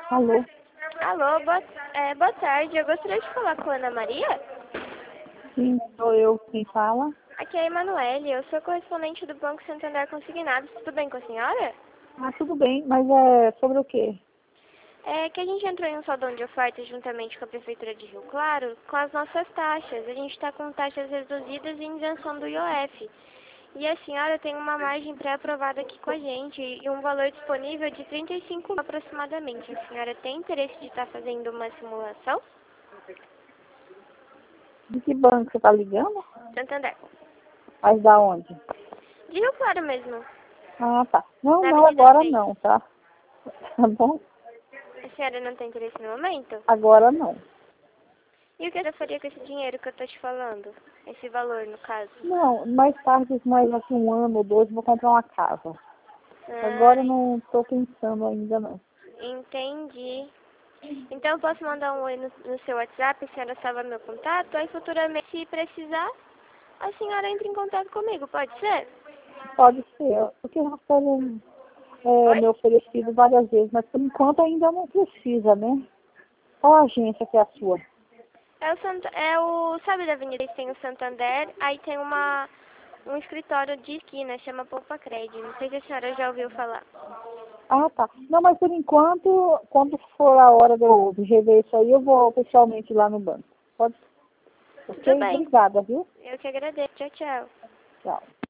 Alô? Alô, boa tarde. Eu gostaria de falar com a Ana Maria. Sim, sou eu quem fala. Aqui é a Emanuele, eu sou correspondente do Banco Santander Consignados. Tudo bem com a senhora? Ah, tudo bem, mas é sobre o quê? É que a gente entrou em um saldão de ofertas juntamente com a Prefeitura de Rio Claro com as nossas taxas. A gente está com taxas reduzidas e isenção do IOF. E a senhora tem uma margem pré-aprovada aqui com a gente e um valor disponível de 35 mil aproximadamente. A senhora tem interesse de estar fazendo uma simulação? De que banco você está ligando? Santander. Mas da onde? De Rio Claro mesmo. Ah, tá. Não, Na não, Avenida agora 3. não, tá? Tá bom? A senhora não tem interesse no momento? Agora não. E o que eu faria com esse dinheiro que eu tô te falando? Esse valor, no caso? Não, mais tarde, mais daqui um ano ou dois, eu vou comprar uma casa. Agora eu Ah, não estou pensando ainda não. entendi. Então eu posso mandar um oi no seu WhatsApp, a senhora salva meu contato, aí futuramente, se precisar, a senhora entra em contato comigo, pode ser? Pode ser, porque já foram Oi? me oferecido várias vezes, mas por enquanto ainda não precisa, né? Qual agência que é a sua? Sabe da Avenida que tem o Santander, aí tem um escritório de esquina, chama Poupa Cred. Não sei se a senhora já ouviu falar. Ah, tá. Não, mas por enquanto, quando for a hora de eu rever isso aí, eu vou pessoalmente lá no banco. Pode? Tudo Ok? bem. Obrigada, viu? Eu que agradeço. Tchau, tchau. Tchau.